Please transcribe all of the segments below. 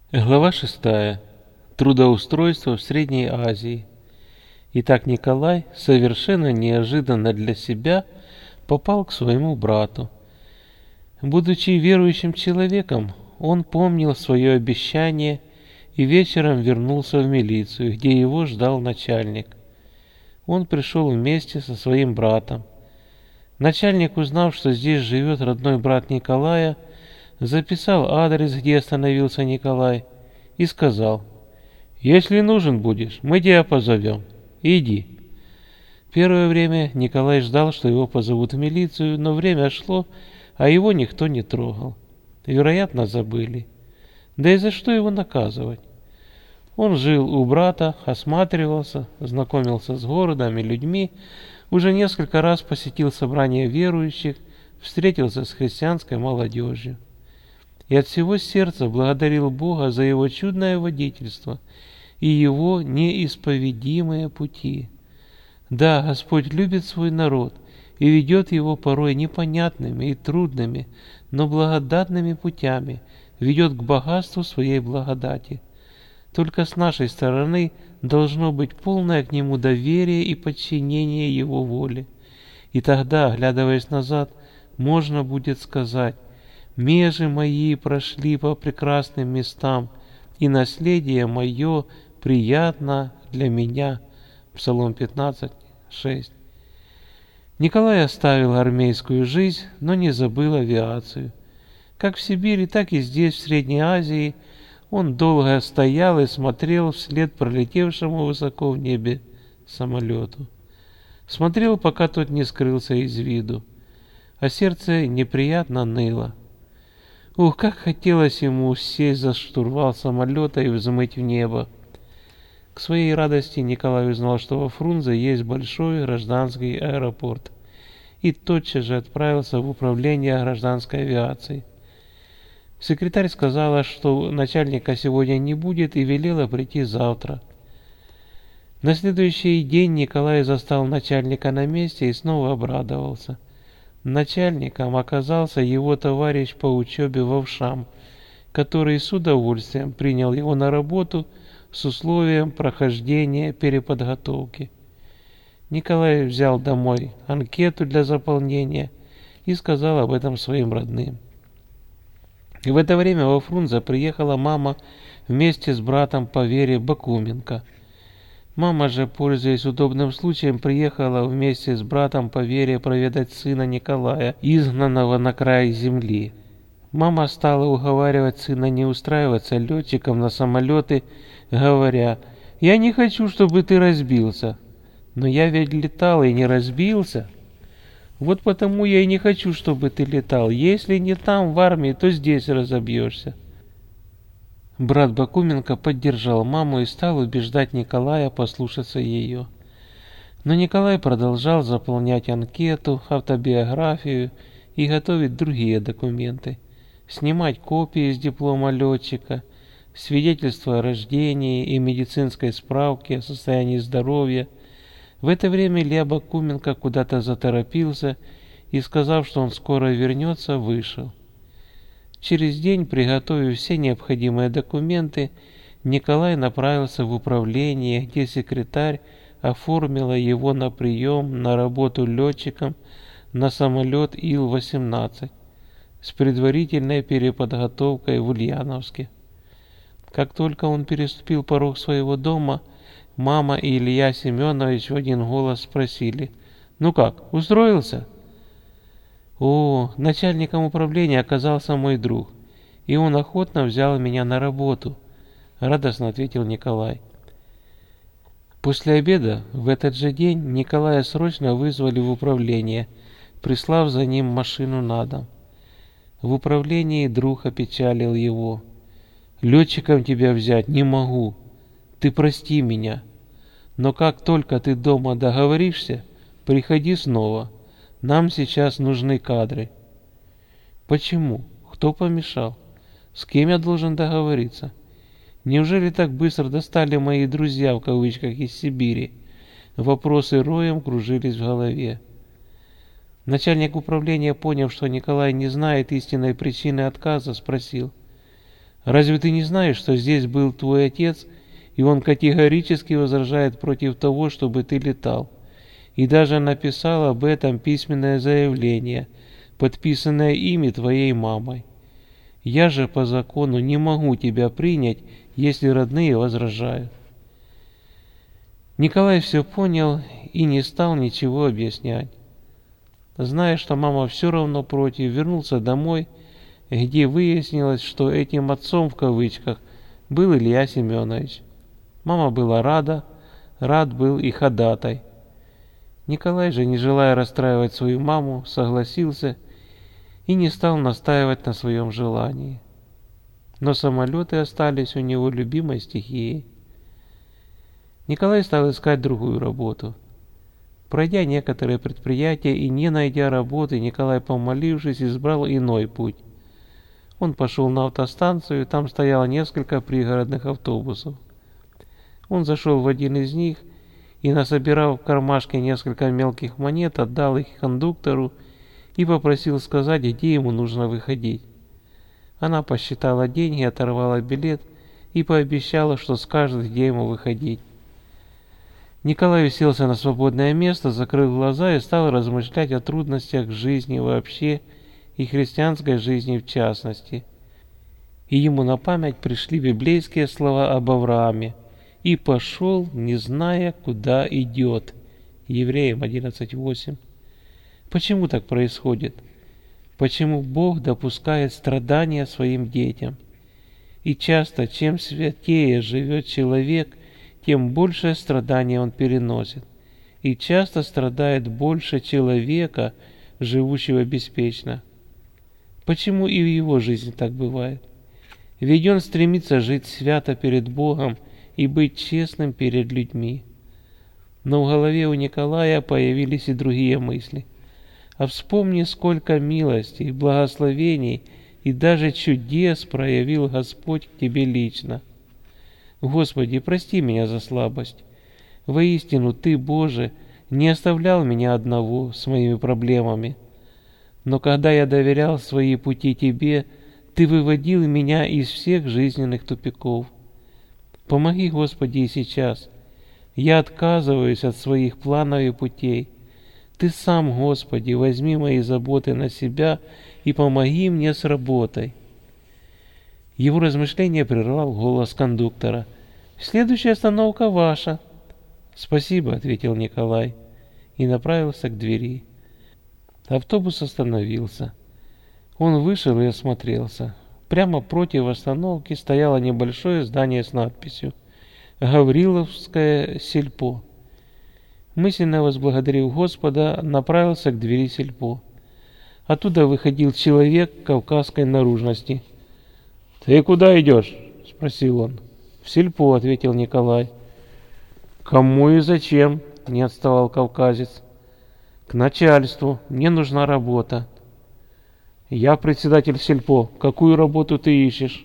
Глава 6. Трудоустройство в Средней Азии. Итак, Николай совершенно неожиданно для себя попал к своему брату. Будучи верующим человеком, он помнил свое обещание и вечером вернулся в милицию, где его ждал начальник. Он пришел вместе со своим братом. Начальник, узнав, что здесь живет родной брат Николая, записал адрес, где остановился Николай, и сказал: «Если нужен будешь, мы тебя позовем. Иди». Первое время Николай ждал, что его позовут в милицию, но время шло, а его никто не трогал. Вероятно, забыли. Да и за что его наказывать? Он жил у брата, осматривался, знакомился с городом и людьми, уже несколько раз посетил собрания верующих, встретился с христианской молодежью. И от всего сердца благодарил Бога за его чудное водительство и его неисповедимые пути. Да, Господь любит свой народ и ведет его порой непонятными и трудными, но благодатными путями, ведет к богатству своей благодати. Только с нашей стороны должно быть полное к Нему доверие и подчинение Его воле. И тогда, оглядываясь назад, можно будет сказать: «Межи мои прошли по прекрасным местам, и наследие мое приятно для меня». Псалом 15, 6. Николай оставил армейскую жизнь, но не забыл авиацию. Как в Сибири, так и здесь, в Средней Азии, он долго стоял и смотрел вслед пролетевшему высоко в небе самолету. Смотрел, пока тот не скрылся из виду, а сердце неприятно ныло. Ух, как хотелось ему сесть за штурвал самолета и взмыть в небо. К своей радости Николай узнал, что во Фрунзе есть большой гражданский аэропорт, и тотчас же отправился в управление гражданской авиацией. Секретарь сказала, что начальника сегодня не будет, и велела прийти завтра. На следующий день Николай застал начальника на месте и снова обрадовался. Начальником оказался его товарищ по учебе Вовшам, который с удовольствием принял его на работу с условием прохождения переподготовки. Николай взял домой анкету для заполнения и сказал об этом своим родным. И в это время во Фрунзе приехала мама вместе с братом по вере Бакуменко. Мама же, пользуясь удобным случаем, приехала вместе с братом по вере проведать сына Николая, изгнанного на край земли. Мама стала уговаривать сына не устраиваться летчиком на самолеты, говоря: «Я не хочу, чтобы ты разбился». «Но я ведь летал и не разбился». «Вот потому я и не хочу, чтобы ты летал. Если не там, в армии, то здесь разобьешься». Брат Бакуменко поддержал маму и стал убеждать Николая послушаться ее. Но Николай продолжал заполнять анкету, автобиографию и готовить другие документы, снимать копии с диплома летчика, свидетельства о рождении и медицинской справки о состоянии здоровья. В это время Илья Бакуменко куда-то заторопился и, сказав, что он скоро вернется, вышел. Через день, приготовив все необходимые документы, Николай направился в управление, где секретарь оформила его на прием на работу летчиком на самолет Ил-18 с предварительной переподготовкой в Ульяновске. Как только он переступил порог своего дома, мама и Илья Семенович в один голос спросили: «Ну как, устроился?» «О, начальником управления оказался мой друг, и он охотно взял меня на работу», — радостно ответил Николай. После обеда в этот же день Николая срочно вызвали в управление, прислав за ним машину на дом. В управлении друг опечалил его. «Летчиком тебя взять не могу, ты прости меня, но как только ты дома договоришься, приходи снова. Нам сейчас нужны кадры». «Почему? Кто помешал? С кем я должен договориться? Неужели так быстро достали мои друзья в кавычках из Сибири?» Вопросы роем кружились в голове. Начальник управления, поняв, что Николай не знает истинной причины отказа, спросил: Разве ты не знаешь, что здесь был твой отец, и он категорически возражает против того, чтобы ты летал? И даже написал об этом письменное заявление, подписанное им и твоей мамой. Я же по закону не могу тебя принять, если родные возражают». Николай все понял и не стал ничего объяснять. Зная, что мама все равно против, вернулся домой, где выяснилось, что этим «отцом» в кавычках был Илья Семенович. Мама была рада, рад был и ходатай. Николай же, не желая расстраивать свою маму, согласился и не стал настаивать на своем желании. Но самолеты остались у него любимой стихией. Николай стал искать другую работу. Пройдя некоторые предприятия и не найдя работы, Николай, помолившись, избрал иной путь. Он пошел на автостанцию, там стояло несколько пригородных автобусов. Он зашел в один из них и, насобирав в кармашке несколько мелких монет, отдал их кондуктору и попросил сказать, где ему нужно выходить. Она посчитала деньги, оторвала билет и пообещала, что скажет, где ему выходить. Николай уселся на свободное место, закрыл глаза и стал размышлять о трудностях жизни вообще и христианской жизни в частности. И ему на память пришли библейские слова об Аврааме: «И пошел, не зная, куда идет». Евреям 11:8. Почему так происходит? Почему Бог допускает страдания своим детям? И часто, чем святее живет человек, тем большее страдание он переносит. И часто страдает больше человека, живущего беспечно. Почему и в его жизни так бывает? Ведь он стремится жить свято перед Богом и быть честным перед людьми. Но в голове у Николая появились и другие мысли. А вспомни, сколько милостей, благословений и даже чудес проявил Господь к тебе лично. Господи, прости меня за слабость. Воистину, Ты, Боже, не оставлял меня одного с моими проблемами. Но когда я доверял свои пути Тебе, Ты выводил меня из всех жизненных тупиков. Помоги, Господи, и сейчас. Я отказываюсь от своих планов и путей. Ты сам, Господи, возьми мои заботы на себя и помоги мне с работой. Его размышление прервал голос кондуктора. «Следующая остановка ваша». «Спасибо», — ответил Николай и направился к двери. Автобус остановился. Он вышел и осмотрелся. Прямо против остановки стояло небольшое здание с надписью «Гавриловское сельпо». Мысленно возблагодарив Господа, направился к двери сельпо. Оттуда выходил человек кавказской наружности. «Ты куда идешь?» — спросил он. «В сельпо», — ответил Николай. «Кому и зачем?» — не отставал кавказец. «К начальству. Мне нужна работа». «Я председатель сельпо. Какую работу ты ищешь?»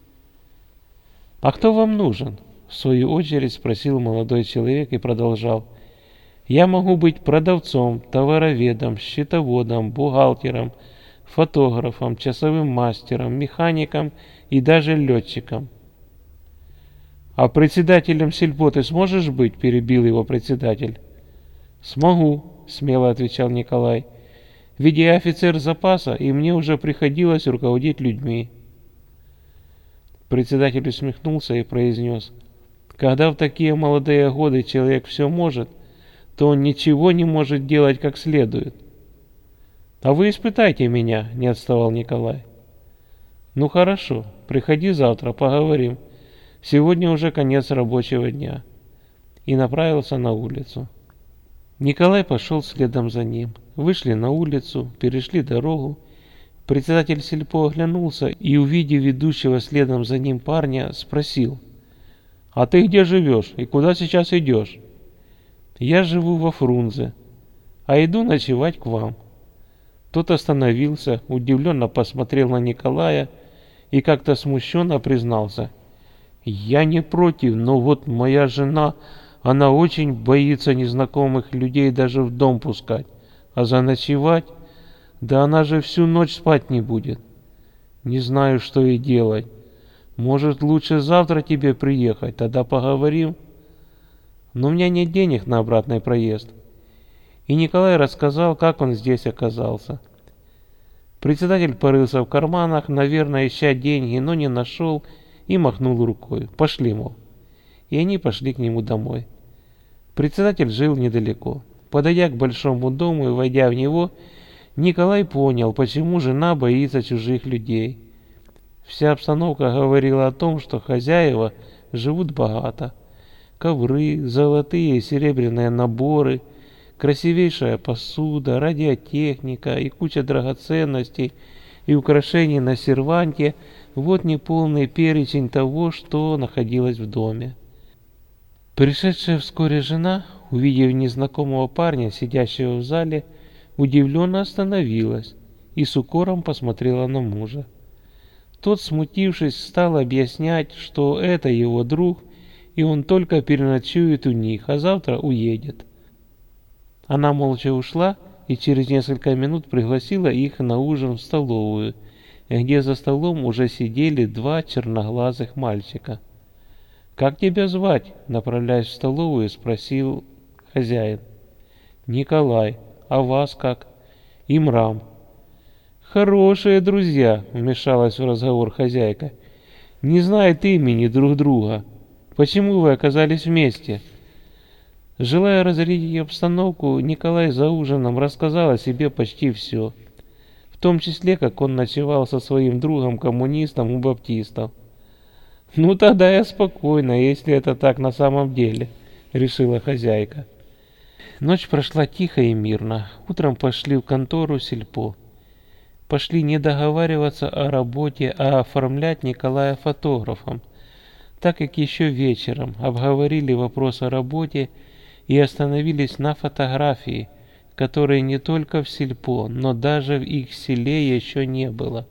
«А кто вам нужен?» — в свою очередь спросил молодой человек и продолжал. «Я могу быть продавцом, товароведом, счетоводом, бухгалтером, фотографом, часовым мастером, механиком и даже летчиком». «А председателем сельпо ты сможешь быть?» — перебил его председатель. «Смогу», — смело отвечал Николай. «Ведь я офицер запаса, и мне уже приходилось руководить людьми». Председатель усмехнулся и произнес: «Когда в такие молодые годы человек все может, то он ничего не может делать как следует». «А вы испытайте меня», — не отставал Николай. «Ну хорошо, приходи завтра, поговорим. Сегодня уже конец рабочего дня». И направился на улицу. Николай пошел следом за ним. Вышли на улицу, перешли дорогу. Председатель сельпо оглянулся и, увидев ведущего следом за ним парня, спросил: «А ты где живешь и куда сейчас идешь?» «Я живу во Фрунзе, а иду ночевать к вам». Тот остановился, удивленно посмотрел на Николая и как-то смущенно признался: «Я не против, но вот моя жена, она очень боится незнакомых людей даже в дом пускать, а заночевать, да она же всю ночь спать не будет. Не знаю, что ей делать. Может, лучше завтра тебе приехать, тогда поговорим? Но у меня нет денег на обратный проезд. И Николай рассказал, как он здесь оказался. Председатель порылся в карманах, наверное, ища деньги, но не нашел и махнул рукой. Пошли, мол. И они пошли к нему домой. Председатель жил недалеко. Подойдя к большому дому и войдя в него, Николай понял, почему жена боится чужих людей. Вся обстановка говорила о том, что хозяева живут богато. Ковры, золотые и серебряные наборы, красивейшая посуда, радиотехника и куча драгоценностей и украшений на серванте – вот неполный перечень того, что находилось в доме. Пришедшая вскоре жена, увидев незнакомого парня, сидящего в зале, удивленно остановилась и с укором посмотрела на мужа. Тот, смутившись, стал объяснять, что это его друг, и он только переночует у них, а завтра уедет. Она молча ушла и через несколько минут пригласила их на ужин в столовую, где за столом уже сидели два черноглазых мальчика. «Как тебя звать?» — направляясь в столовую, спросил хозяин. «Николай. А вас как?» «Имрам». «Хорошие друзья», — вмешалась в разговор хозяйка. «Не знают имени друг друга. Почему вы оказались вместе?» Желая разрядить обстановку, Николай за ужином рассказал о себе почти все, в том числе, как он ночевал со своим другом-коммунистом у баптистов. «Ну тогда я спокойна, если это так на самом деле», — решила хозяйка. Ночь прошла тихо и мирно. Утром пошли в контору сельпо. Пошли не договариваться о работе, а оформлять Николая фотографом, так как еще вечером обговорили вопрос о работе и остановились на фотографии, которой не только в сельпо, но даже в их селе еще не было.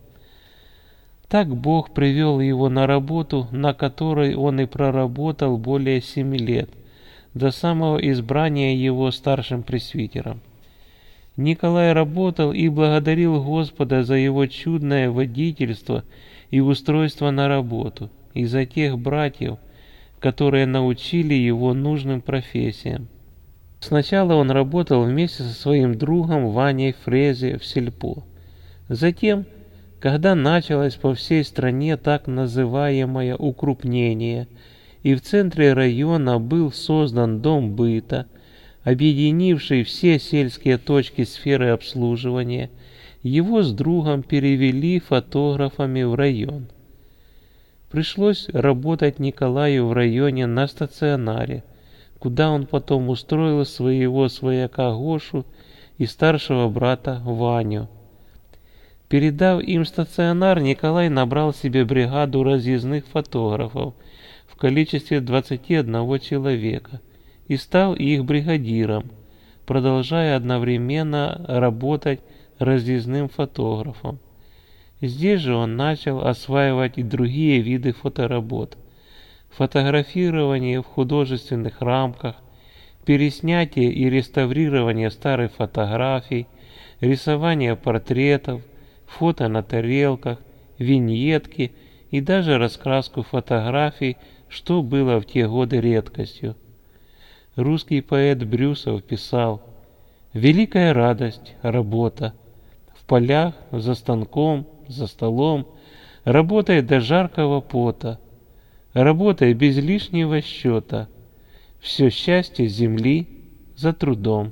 Так Бог привел его на работу, на которой он и проработал более 7 лет, до самого избрания его старшим пресвитером. Николай работал и благодарил Господа за его чудное водительство и устройство на работу, и за тех братьев, которые научили его нужным профессиям. Сначала он работал вместе со своим другом Ваней Фрезе в сельпо. Затем, когда началось по всей стране так называемое укрупнение, и в центре района был создан дом быта, объединивший все сельские точки сферы обслуживания, его с другом перевели фотографами в район. Пришлось работать Николаю в районе на стационаре, куда он потом устроил своего свояка Гошу и старшего брата Ваню. Передав им стационар, Николай набрал себе бригаду разъездных фотографов в количестве 21 человека и стал их бригадиром, продолжая одновременно работать разъездным фотографом. Здесь же он начал осваивать и другие виды фоторабот: фотографирование в художественных рамках, переснятие и реставрирование старых фотографий, рисование портретов, фото на тарелках, виньетки и даже раскраску фотографий, что было в те годы редкостью. Русский поэт Брюсов писал: «Великая радость – работа. В полях, за станком, за столом, работай до жаркого пота, работай без лишнего счета, все счастье земли за трудом».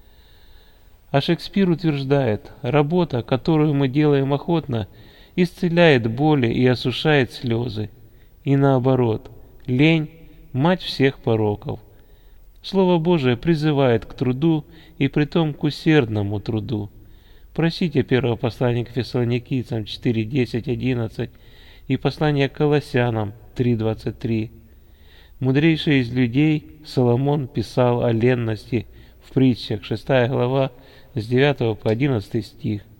А Шекспир утверждает: работа, которую мы делаем охотно, исцеляет боли и осушает слезы. И наоборот, лень – мать всех пороков. Слово Божие призывает к труду, и притом к усердному труду. Прочтите первое послание к Фессалоникийцам 4:10-11 и послание к Колоссянам 3:23. Мудрейший из людей Соломон писал о ленности в притчах, 6 глава, с 9 по 11 стих.